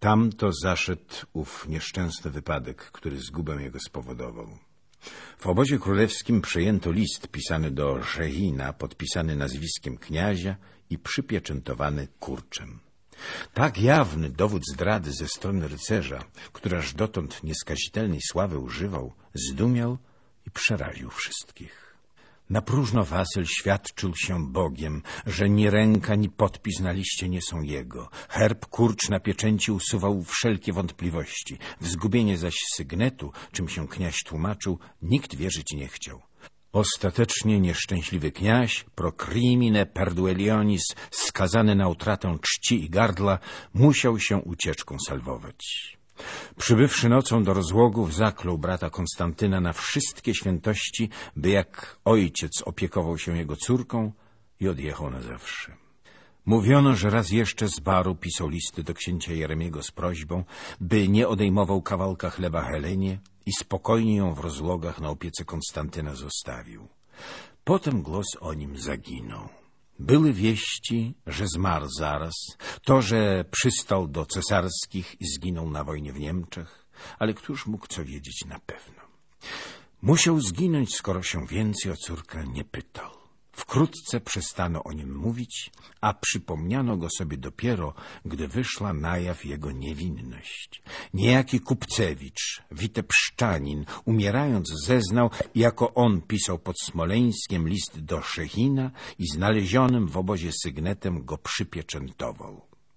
Tam to zaszedł ów nieszczęsny wypadek, który zgubę jego spowodował. W obozie królewskim przejęto list pisany do Szehina, podpisany nazwiskiem kniazia i przypieczętowany kurczem. Tak jawny dowód zdrady ze strony rycerza, który aż dotąd nieskazitelnej sławy używał, zdumiał i przeraził wszystkich. Na próżno Wasyl świadczył się Bogiem, że ni ręka, ni podpis na liście nie są jego. Herb kurcz na pieczęci usuwał wszelkie wątpliwości. W zgubienie zaś sygnetu, czym się kniaź tłumaczył, nikt wierzyć nie chciał. Ostatecznie nieszczęśliwy kniaź, pro crimine perduelionis, skazany na utratę czci i gardła, musiał się ucieczką salwować. Przybywszy nocą do rozłogów, zaklął brata Konstantyna na wszystkie świętości, by jak ojciec opiekował się jego córką, i odjechał na zawsze. Mówiono, że raz jeszcze z baru pisał listy do księcia Jeremiego z prośbą, by nie odejmował kawałka chleba Helenie i spokojnie ją w rozlogach na opiece Konstantyna zostawił. Potem głos o nim zaginął. Były wieści, że zmarł zaraz, to, że przystał do cesarskich i zginął na wojnie w Niemczech, ale któż mógł co wiedzieć na pewno? Musiał zginąć, skoro się więcej o córkę nie pytał. Wkrótce przestano o nim mówić, a przypomniano go sobie dopiero, gdy wyszła na jaw jego niewinność. Niejaki Kupcewicz, witebszczanin, umierając zeznał, jako on pisał pod Smoleńskiem list do Szehina i znalezionym w obozie sygnetem go przypieczętował.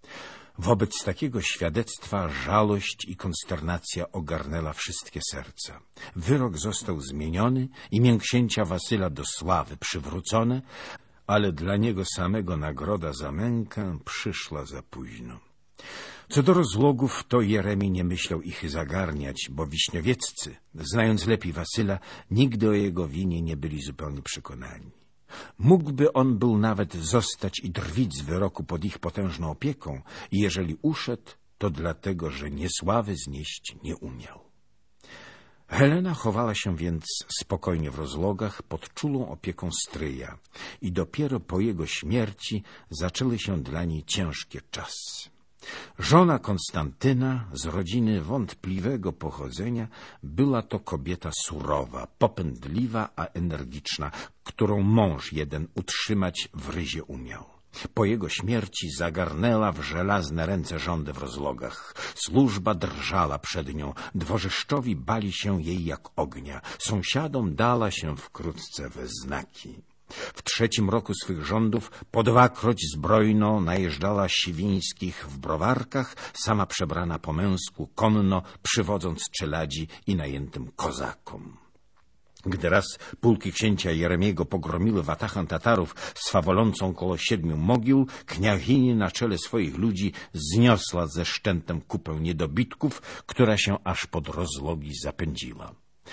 Wobec takiego świadectwa żalość i konsternacja ogarnęła wszystkie serca. Wyrok został zmieniony, imię księcia Wasyla do sławy przywrócone, ale dla niego samego nagroda za mękę przyszła za późno. Co do rozlogów, to Jeremi nie myślał ich zagarniać, bo wiśniowieccy, znając lepiej Wasyla, nigdy o jego winie nie byli zupełnie przekonani. Mógłby on był nawet zostać i drwić z wyroku pod ich potężną opieką i jeżeli uszedł, to dlatego, że niesławy znieść nie umiał. Helena chowała się więc spokojnie w rozlogach pod czulą opieką stryja i dopiero po jego śmierci zaczęły się dla niej ciężkie czasy. Żona Konstantyna, z rodziny wątpliwego pochodzenia, była to kobieta surowa, popędliwa, a energiczna, którą mąż jeden utrzymać w ryzie umiał. Po jego śmierci zagarnęła w żelazne ręce rządy w rozlogach. Służba drżała przed nią, dworzeszczowi bali się jej jak ognia, sąsiadom dała się wkrótce we znaki. W 3. roku swych rządów po 2-kroć zbrojno najeżdżała Siwińskich w browarkach, sama przebrana po męsku, konno, przywodząc czeladzi i najętym kozakom. Gdy raz pułki księcia Jeremiego pogromiły watachę Tatarów swawolącą koło 7 mogił, kniazini na czele swoich ludzi zniosła ze szczętem kupę niedobitków, która się aż pod rozlogi zapędziła.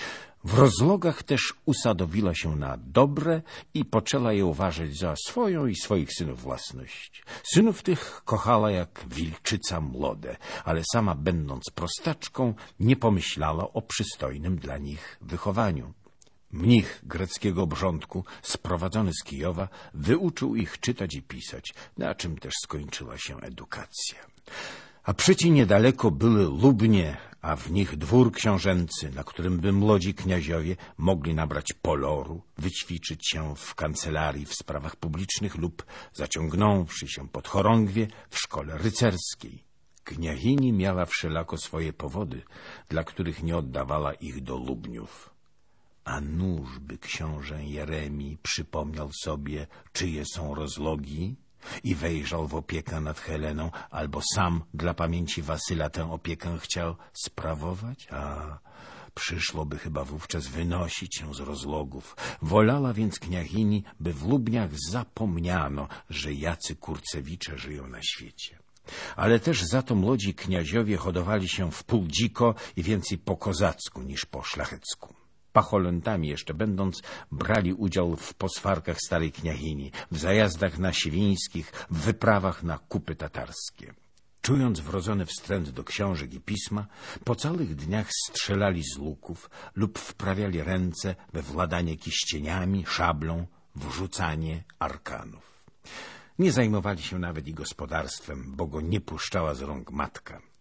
W rozlogach też usadowiła się na dobre i poczęła je uważać za swoją i swoich synów własność. Synów tych kochała jak wilczyca młode, ale sama będąc prostaczką nie pomyślała o przystojnym dla nich wychowaniu. Mnich greckiego obrządku, sprowadzony z Kijowa, wyuczył ich czytać i pisać, na czym też skończyła się edukacja. A przecie niedaleko były Lubnie, a w nich dwór książęcy, na którym by młodzi kniaziowie mogli nabrać poloru, wyćwiczyć się w kancelarii w sprawach publicznych lub, zaciągnąwszy się pod chorągwie, w szkole rycerskiej. Kniazini miała wszelako swoje powody, dla których nie oddawała ich do Lubniów. A nuż by książę Jeremi przypomniał sobie, czyje są rozlogi i wejrzał w opiekę nad Heleną, albo sam dla pamięci Wasyla tę opiekę chciał sprawować? A przyszłoby chyba wówczas wynosić się z rozlogów. Wolała więc kniazini, by w Lubniach zapomniano, że jacy Kurcewicze żyją na świecie. Ale też za to młodzi kniaziowie hodowali się wpół dziko i więcej po kozacku niż po szlachecku. Pacholętami jeszcze będąc, brali udział w poswarkach starej kniazini, w zajazdach na Siwińskich, w wyprawach na kupy tatarskie. Czując wrodzony wstręt do książek i pisma, po całych dniach strzelali z łuków lub wprawiali ręce we władanie kiścieniami, szablą, w rzucanie arkanów. Nie zajmowali się nawet i gospodarstwem, bo go nie puszczała z rąk matka.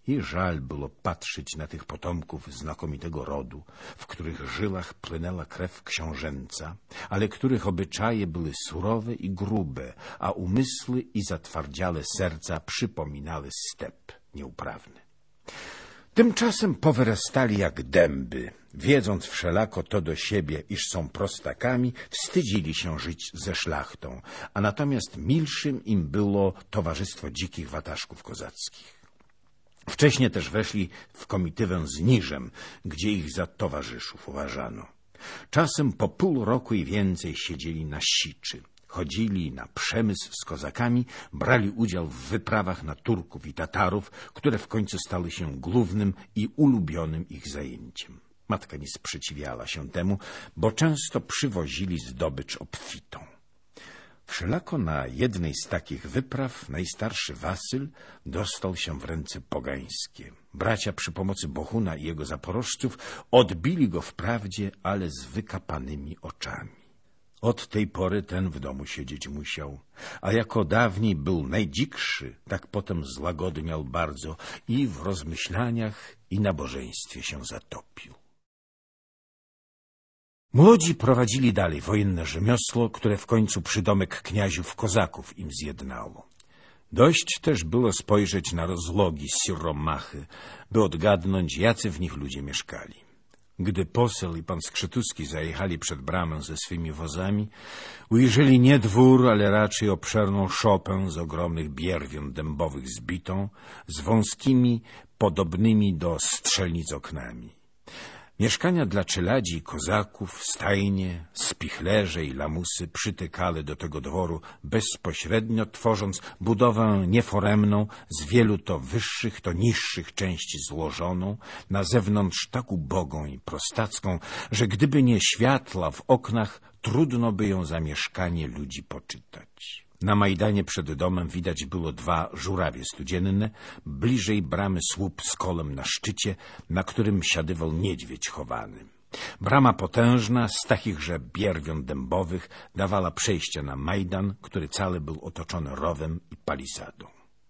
I żal było patrzeć na tych potomków znakomitego rodu, w których żyłach płynęła krew książęca, ale których obyczaje były surowe i grube, a umysły i zatwardziałe serca przypominały step nieuprawny. Tymczasem powyrastali jak dęby, wiedząc wszelako to do siebie, iż są prostakami, wstydzili się żyć ze szlachtą, a natomiast milszym im było towarzystwo dzikich wataszków kozackich. Wcześniej też weszli w komitywę z Niżem, gdzie ich za towarzyszów uważano. Czasem po pół roku i więcej siedzieli na siczy. Chodzili na przemysł z kozakami, brali udział w wyprawach na Turków i Tatarów, które w końcu stały się głównym i ulubionym ich zajęciem. Matka nie sprzeciwiała się temu, bo często przywozili zdobycz obfitą. Wszelako na jednej z takich wypraw najstarszy Wasyl dostał się w ręce pogańskie. Bracia przy pomocy Bohuna i jego zaporożców odbili go wprawdzie, ale z wykapanymi oczami. Od tej pory ten w domu siedzieć musiał, a jako dawniej był najdzikszy, tak potem złagodniał bardzo i w rozmyślaniach i nabożeństwie się zatopił. Młodzi prowadzili dalej wojenne rzemiosło, które w końcu przydomek kniaziów kozaków im zjednało. Dość też było spojrzeć na rozlogi Siromachy, by odgadnąć, jacy w nich ludzie mieszkali. Gdy poseł i pan Skrzytuski zajechali przed bramę ze swymi wozami, ujrzeli nie dwór, ale raczej obszerną szopę z ogromnych bierwion dębowych zbitą, z wąskimi, podobnymi do strzelnic oknami. Mieszkania dla czeladzi i kozaków, stajnie, spichlerze i lamusy przytykale do tego dworu bezpośrednio, tworząc budowę nieforemną, z wielu to wyższych, to niższych części złożoną, na zewnątrz tak ubogą i prostacką, że gdyby nie światła w oknach, trudno by ją za mieszkanie ludzi poczytać. Na Majdanie przed domem widać było 2 żurawie studzienne, bliżej bramy słup z kolem na szczycie, na którym siadywał niedźwiedź chowany. Brama potężna, z takichże bierwion dębowych, dawała przejście na Majdan, który cały był otoczony rowem i palisadą.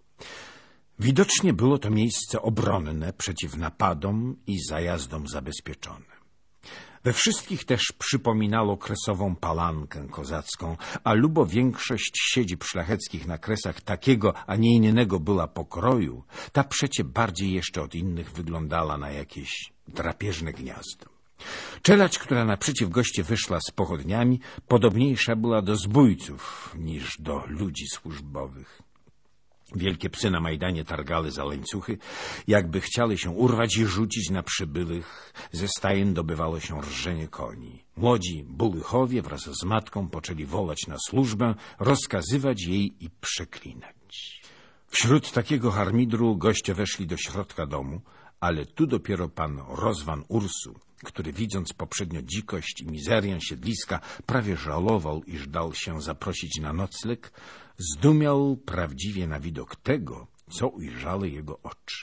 Widocznie było to miejsce obronne przeciw napadom i zajazdom zabezpieczone. We wszystkich też przypominało kresową palankę kozacką, a lubo większość siedzib szlacheckich na Kresach takiego, a nie innego była pokroju, ta przecie bardziej jeszcze od innych wyglądała na jakieś drapieżne gniazdo. Czeladź, która naprzeciw goście wyszła z pochodniami, podobniejsza była do zbójców niż do ludzi służbowych. Wielkie psy na Majdanie targały za łańcuchy, jakby chciały się urwać i rzucić na przybyłych. Ze stajen dobywało się rżenie koni. Młodzi bulychowie wraz z matką poczęli wołać na służbę, rozkazywać jej i przeklinać. Wśród takiego harmidru goście weszli do środka domu, ale tu dopiero pan Rozwan Ursu, który widząc poprzednio dzikość i mizerię siedliska, prawie żałował, iż dał się zaprosić na nocleg, zdumiał prawdziwie na widok tego, co ujrzały jego oczy.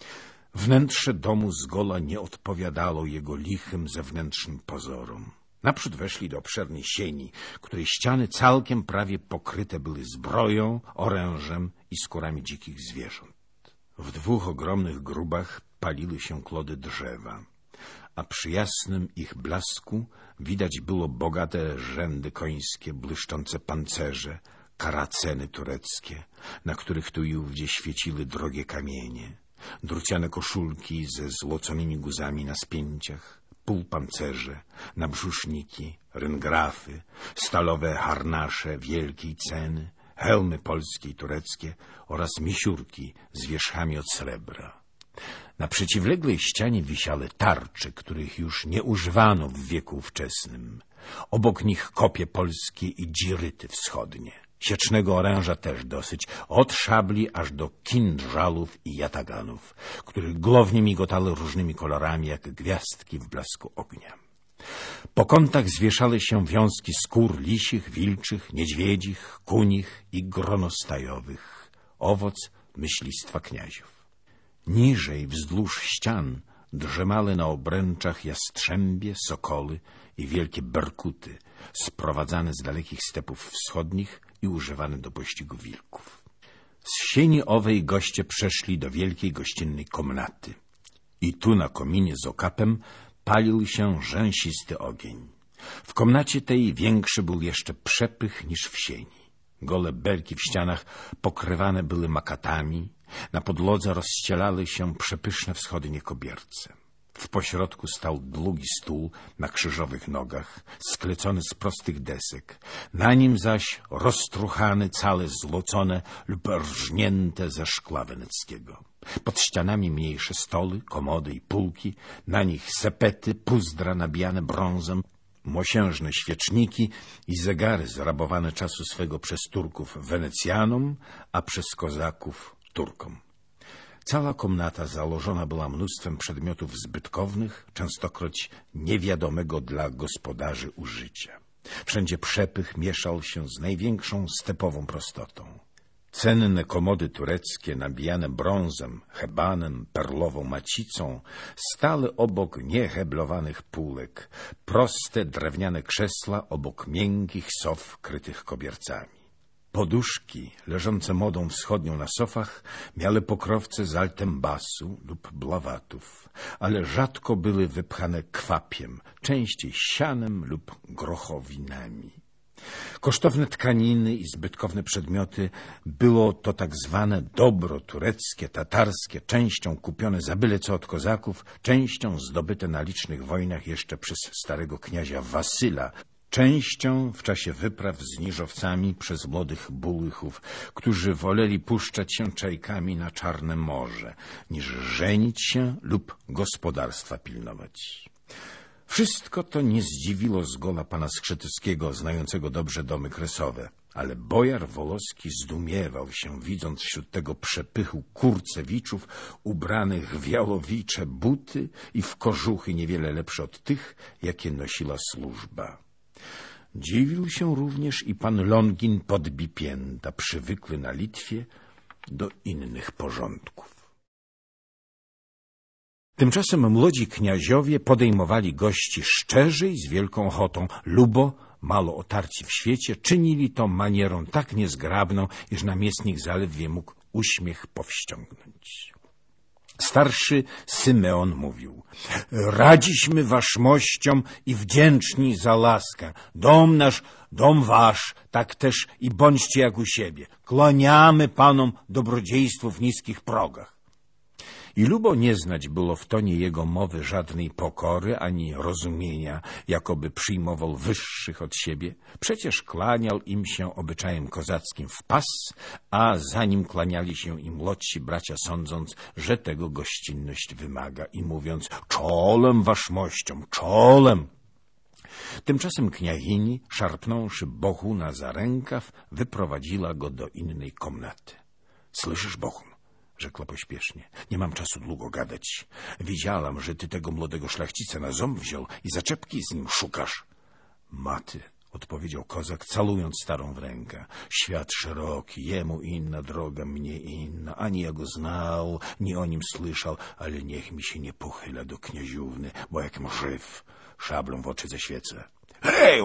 Wnętrze domu zgoła nie odpowiadało jego lichym zewnętrznym pozorom. Naprzód weszli do obszernej sieni, której ściany całkiem prawie pokryte były zbroją, orężem i skórami dzikich zwierząt. W 2 ogromnych grubach paliły się klody drzewa, a przy jasnym ich blasku widać było bogate rzędy końskie, błyszczące pancerze, karaceny tureckie, na których tu i ówdzie świeciły drogie kamienie, druciane koszulki ze złoconymi guzami na spięciach, półpancerze, nabrzuszniki, ryngrafy, stalowe harnasze wielkiej ceny, hełmy polskie i tureckie oraz misiurki z wierzchami od srebra. Na przeciwległej ścianie wisiały tarcze, których już nie używano w wieku ówczesnym. Obok nich kopie polskie i dziryty wschodnie. Siecznego oręża też dosyć, od szabli aż do kindżalów i jataganów, których głownie migotały różnymi kolorami jak gwiazdki w blasku ognia. Po kątach zwieszały się wiązki skór lisich, wilczych, niedźwiedzich, kunich i gronostajowych, owoc myślistwa kniaziów. Niżej wzdłuż ścian drzemały na obręczach jastrzębie, sokoły i wielkie berkuty, sprowadzane z dalekich stepów wschodnich i używane do pościgu wilków. Z sieni owej goście przeszli do wielkiej gościnnej komnaty. I tu na kominie z okapem palił się rzęsisty ogień. W komnacie tej większy był jeszcze przepych niż w sieni. Gole belki w ścianach pokrywane były makatami, na podłodze rozścielały się przepyszne wschodnie kobierce. W pośrodku stał długi stół na krzyżowych nogach, sklecony z prostych desek, na nim zaś roztruchane, całe złocone lub rżnięte ze szkła weneckiego. Pod ścianami mniejsze stoły, komody i półki, na nich sepety, puzdra nabijane brązem, mosiężne świeczniki i zegary zrabowane czasu swego przez Turków Wenecjanom, a przez Kozaków Turkom. Cała komnata założona była mnóstwem przedmiotów zbytkownych, częstokroć niewiadomego dla gospodarzy użycia. Wszędzie przepych mieszał się z największą stepową prostotą. Cenne komody tureckie, nabijane brązem, hebanem, perlową macicą, stały obok nieheblowanych półek, proste drewniane krzesła obok miękkich sof krytych kobiercami. Poduszki, leżące modą wschodnią na sofach, miały pokrowce z altembasu lub blawatów, ale rzadko były wypchane kwapiem, częściej sianem lub grochowinami. Kosztowne tkaniny i zbytkowne przedmioty było to tak zwane dobro tureckie, tatarskie, częścią kupione za byle co od kozaków, częścią zdobyte na licznych wojnach jeszcze przez starego kniazia Wasyla, częścią w czasie wypraw z niżowcami przez młodych bułychów, którzy woleli puszczać się czajkami na Czarne Morze, niż żenić się lub gospodarstwa pilnować. Wszystko to nie zdziwiło zgoła pana Skrzetuskiego, znającego dobrze domy kresowe, ale bojar Woloski zdumiewał się, widząc wśród tego przepychu kurcewiczów ubranych w jalowicze buty i w kożuchy niewiele lepsze od tych, jakie nosiła służba. Dziwił się również i pan Longin Podbipięta, przywykły na Litwie do innych porządków. Tymczasem młodzi kniaziowie podejmowali gości szczerze i z wielką ochotą, lubo, mało otarci w świecie, czynili to manierą tak niezgrabną, iż namiestnik zaledwie mógł uśmiech powściągnąć. Starszy Symeon mówił: radziśmy waszmościom i wdzięczni za laskę. Dom nasz, dom wasz, tak też i bądźcie jak u siebie. Kłaniamy panom dobrodziejstwu w niskich progach. I lubo nie znać było w tonie jego mowy żadnej pokory ani rozumienia, jakoby przyjmował wyższych od siebie. Przecież kłaniał im się obyczajem kozackim w pas, a za nim kłaniali się i młodsi bracia, sądząc, że tego gościnność wymaga i mówiąc: czołem waszmościom, czołem. Tymczasem kniazini, szarpnąwszy Bohuna za rękaw, wyprowadziła go do innej komnaty. Słyszysz, Bohun? Rzekła pośpiesznie. Nie mam czasu długo gadać. Widziałam, że ty tego młodego szlachcica na ząb wziął i zaczepki z nim szukasz. Maty, odpowiedział kozak, calując starą w rękę. Świat szeroki, jemu inna droga, mnie inna. Ani ja go znał, ni o nim słyszał, ale niech mi się nie pochyla do knieziówny, bo jakim żyw, szablą w oczy zaświecę. Hej,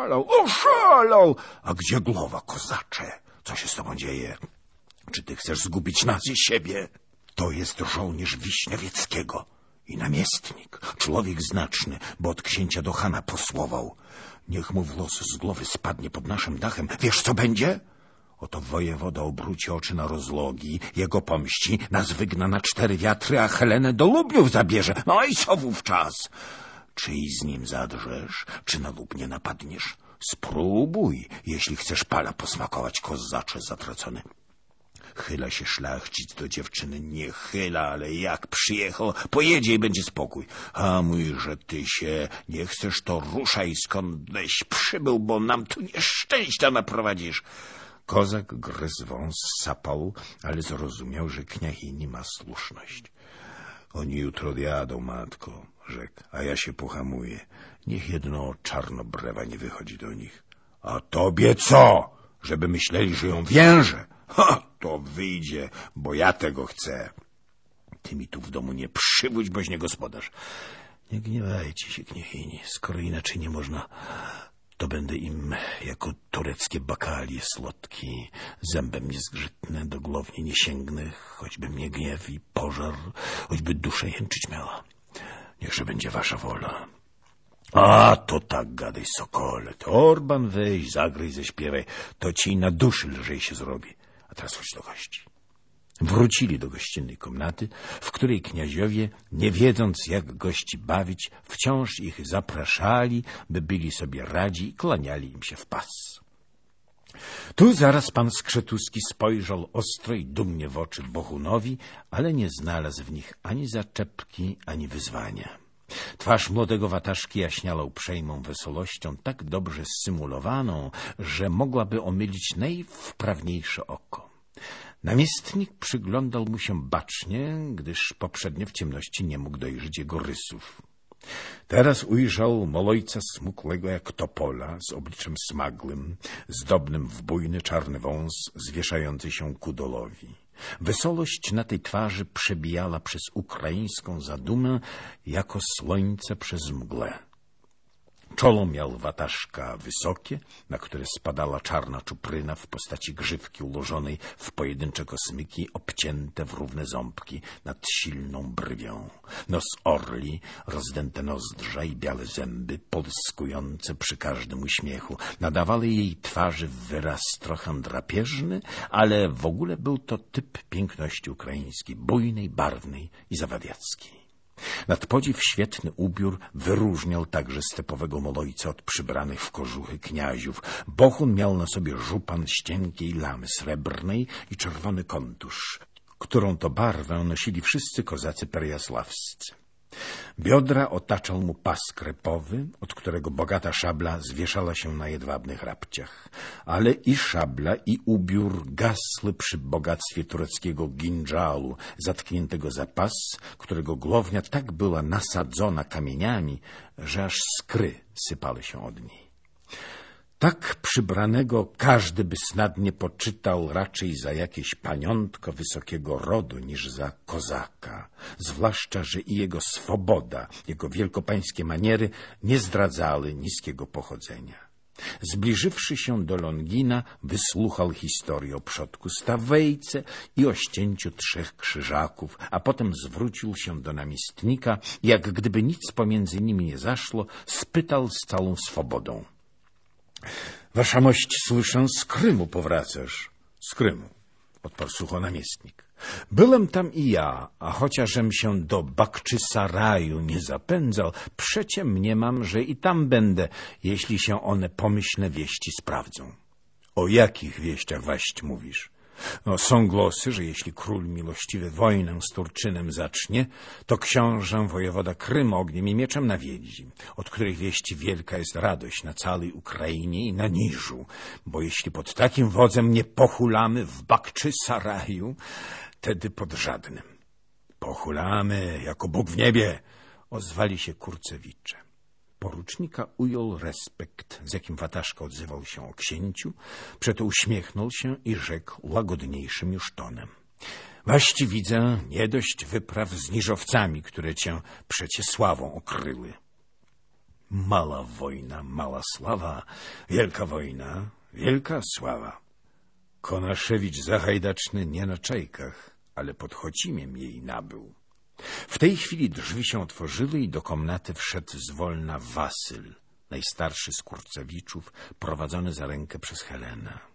oszalał! A gdzie głowa, kozacze? Co się z tobą dzieje? Czy ty chcesz zgubić nas i siebie? To jest żołnierz Wiśniewieckiego i namiestnik, człowiek znaczny, bo od księcia do chana posłował. Niech mu włos z głowy spadnie pod naszym dachem. Wiesz, co będzie? Oto wojewoda obróci oczy na rozlogi, jego pomści, nas wygna na 4 wiatry, a Helenę do Lubiów zabierze. No i co wówczas? Czy i z nim zadrzesz, czy na Lubnie napadniesz? Spróbuj, jeśli chcesz pala posmakować, kozacze zatracony. Chyla się szlachcic do dziewczyny, nie chyla, ale jak przyjechał, pojedzie i będzie spokój. A mój, że ty się nie chcesz, to ruszaj skądś przybył, bo nam tu nieszczęścia naprowadzisz. Kozak gryzł wąs, sapał, ale zrozumiał, że kniazini ma słuszność. Oni jutro odjadą, matko, rzekł, a ja się pohamuję. Niech jedno czarnobrewa nie wychodzi do nich. A tobie co? Żeby myśleli, że ją wiąże? Ha, to wyjdzie, bo ja tego chcę. Ty mi tu w domu nie przywódź, boś nie gospodarz. Nie gniewajcie się, kniechini, skoro inaczej nie można, to będę im jako tureckie bakalie słodki, zębem nie zgrzytnę, do głowni nie sięgnę, choćby mnie gniew i pożar, choćby dusza jęczyć miała. Niechże będzie wasza wola. A, to tak gadaj, sokole, to Orban weź, zagryj, zaśpiewaj, to ci na duszy lżej się zrobi. A teraz chodź do gości. Wrócili do gościnnej komnaty, w której kniaziowie, nie wiedząc jak gości bawić, wciąż ich zapraszali, by byli sobie radzi i kłaniali im się w pas. Tu zaraz pan Skrzetuski spojrzał ostro i dumnie w oczy Bohunowi, ale nie znalazł w nich ani zaczepki, ani wyzwania. Twarz młodego wataszki jaśniała uprzejmą wesołością, tak dobrze symulowaną, że mogłaby omylić najwprawniejsze oko. Namiestnik przyglądał mu się bacznie, gdyż poprzednio w ciemności nie mógł dojrzeć jego rysów. Teraz ujrzał Molojca smukłego jak topola, z obliczem smaglym, zdobnym w bujny czarny wąs, zwieszający się ku dolowi. Wesołość na tej twarzy przebijała przez ukraińską zadumę jako słońce przez mgłę. Czolo miał wataszka wysokie, na które spadała czarna czupryna w postaci grzywki ułożonej w pojedyncze kosmyki obcięte w równe ząbki nad silną brwią. Nos orli, rozdęte nozdrza i białe zęby, połyskujące przy każdym uśmiechu, nadawały jej twarzy wyraz trochę drapieżny, ale w ogóle był to typ piękności ukraińskiej, bujnej, barwnej i zawawiackiej. Nad podziw świetny ubiór wyróżniał także stepowego Molojca od przybranych w kożuchy kniaziów. Bohun miał na sobie żupan z cienkiej lamy srebrnej i czerwony kontusz, którą to barwę nosili wszyscy kozacy perejaslawscy. Biodra otaczał mu pas krepowy, od którego bogata szabla zwieszała się na jedwabnych rapciach. Ale i szabla, i ubiór gasły przy bogactwie tureckiego ginżalu, zatkniętego za pas, którego głownia tak była nasadzona kamieniami, że aż skry sypały się od niej. Tak przybranego każdy by snadnie poczytał raczej za jakieś paniątko wysokiego rodu niż za kozaka, zwłaszcza, że i jego swoboda, jego wielkopańskie maniery nie zdradzały niskiego pochodzenia. Zbliżywszy się do Longina, wysłuchał historii o przodku Stawejce i o ścięciu 3 krzyżaków, a potem zwrócił się do namiestnika i jak gdyby nic pomiędzy nimi nie zaszło, spytał z całą swobodą. Wasza mość, słyszę, z Krymu powracasz. Z Krymu, odparł sucho namiestnik. Byłem tam i ja, a chociażem się do Bakczysaraju nie zapędzał, przecie mniemam, że i tam będę, jeśli się one pomyślne wieści sprawdzą. O jakich wieściach waść mówisz? No, są głosy, że jeśli król miłościwy wojnę z Turczynem zacznie, to książę wojewoda Krymu ogniem i mieczem nawiedzi, od których wieści wielka jest radość na całej Ukrainie i na Niżu, bo jeśli pod takim wodzem nie pochulamy w Bakczysaraju, tedy pod żadnym. Pochulamy jako Bóg w niebie, ozwali się kurcewicze. Porucznika ujął respekt, z jakim wataszka odzywał się o księciu, przeto uśmiechnął się i rzekł łagodniejszym już tonem. Waści widzę, nie dość wypraw z niżowcami, które cię przecie sławą okryły. Mała wojna, mała sława, wielka wojna, wielka sława. Konaszewicz zahajdaczny nie na Czajkach, ale pod Chocimiem jej nabył. W tej chwili drzwi się otworzyły i do komnaty wszedł zwolna Wasyl, najstarszy z kurcewiczów, prowadzony za rękę przez Helenę.